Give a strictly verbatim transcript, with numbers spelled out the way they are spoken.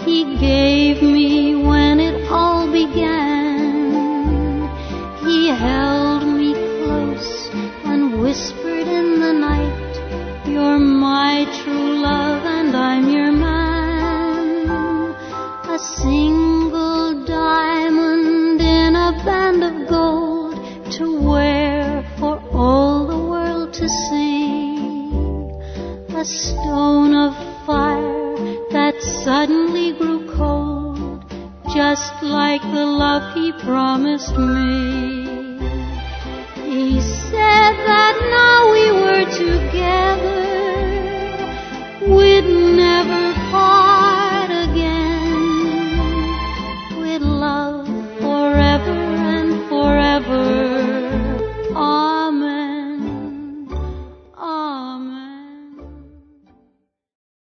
he gave me when it all began. He held me close and whispered in the night, "You're my true love and I'm your man." A single diamond in a band of gold to wear for all the world to see. A stone of fire that suddenly grew cold, just like the love he promised me. He said that now we were together,